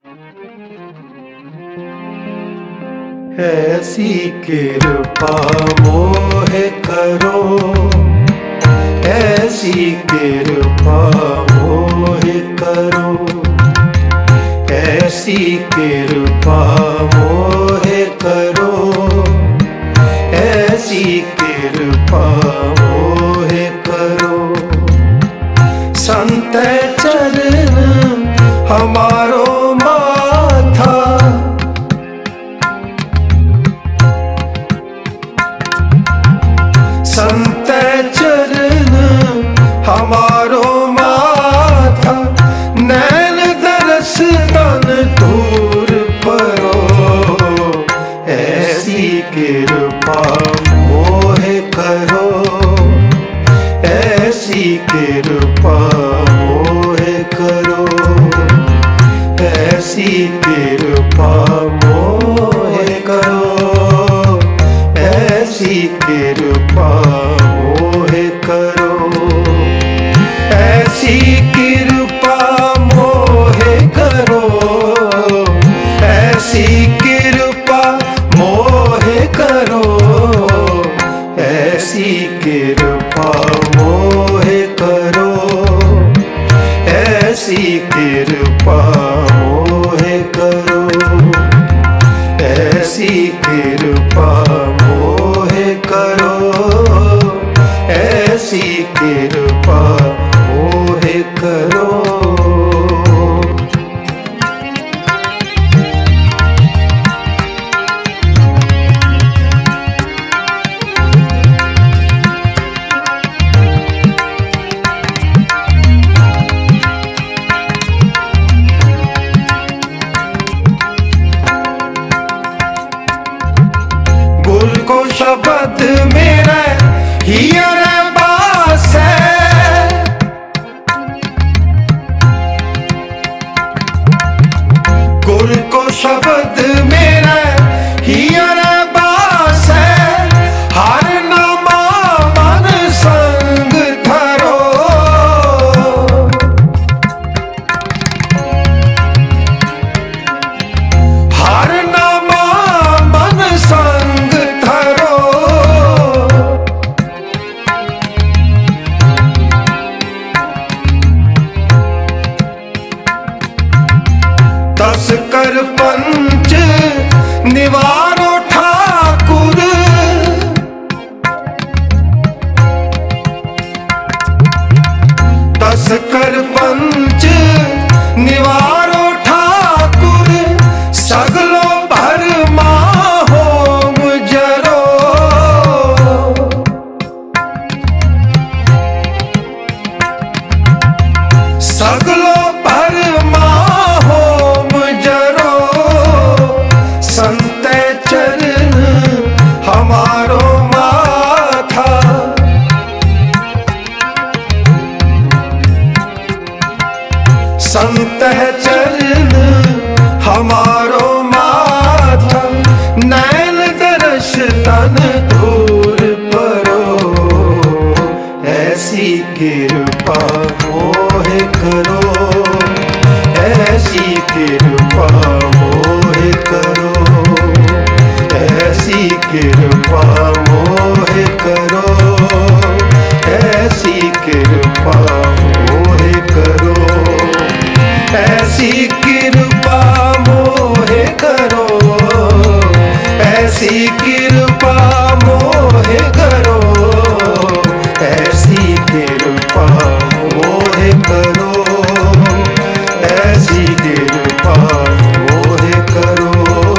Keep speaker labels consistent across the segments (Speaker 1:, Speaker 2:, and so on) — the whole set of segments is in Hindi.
Speaker 1: ऐसी कृपा मोहे करो, ऐसी कृपा मोहे करो, ऐसी कृपा मोहे करो, ऐसी कृपा मोहे करो। संत चरण हमारो माथा, संत चरण हमारो माथा, नैन दरस तन दूर परो। ऐसी कृपा मोहे करो, ऐसी कृपा मोहे करो, ऐसी कृपा मोहे करो, ऐसी कृपा मोहे करो, ऐसी कृपा मोहे करो, ऐसी कृपा मोहे करो, ऐसी कृपा मोहे करो, ऐसी कृपा मोहे करो, ऐसी कृपा मोहे करो, ऐसी कृपा मोहे करो। गुर को शब्द मेरा हियर बासै, गुर को शब्द मेरा हियर बासै, हर नामा मन संग धरो। हर नामा मन संग धरो, दस कर पंच निवारो ठाकुर, दस कर पंच निवारो ठाकुर, सगलो भरमा होम जरो। सगलो भरमा होम जरो, संत चरण हमारो माथा, संत चरण हमारो माथा, नैन दरस तन दूर परो। ऐसी कृपा मोहे करो, ऐसी कृपा मोहे करो, ऐसी कृपा मोहे करो, ऐसी कृपा मोहे करो, ऐसी कृपा मोहे करो, ऐसी कृपा मोहे करो, ऐसी कृपा मोहे करो, ऐसी कृपा मोहे करो,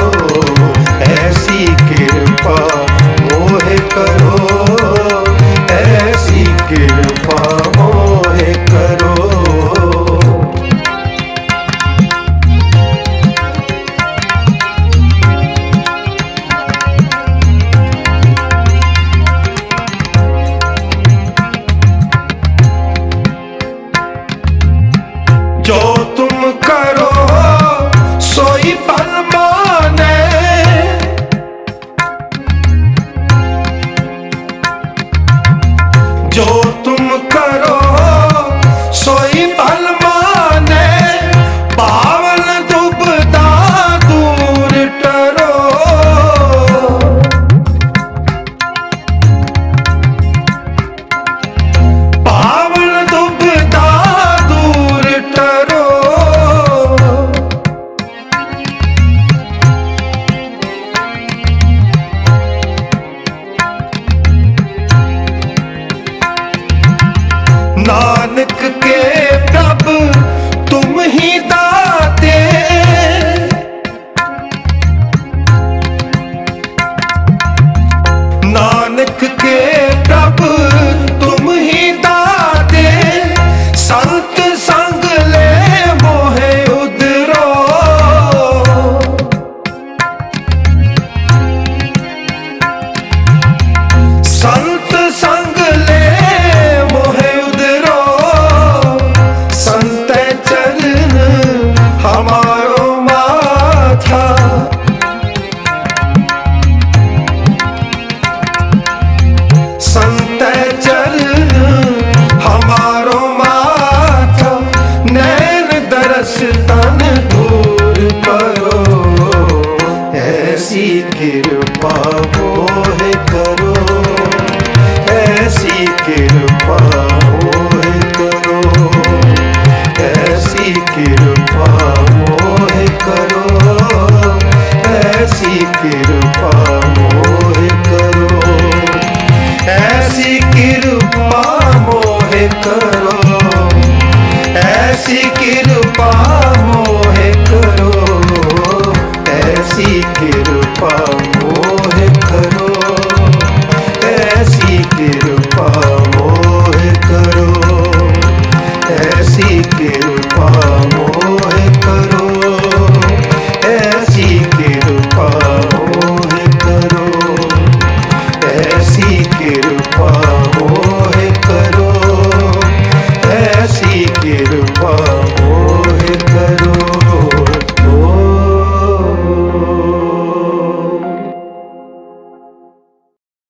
Speaker 1: ऐसी कृपा मोहे करो, ऐसी कृपा मोहे करो। जो तुम करो सोई फल माने, जो तुम करो सोई फल माने, पावन दुब ऐसी कृपा मोहे करो, ऐसी कृपा मोहे करो, ऐसी कृपा मोहे करो, ऐसी कृपा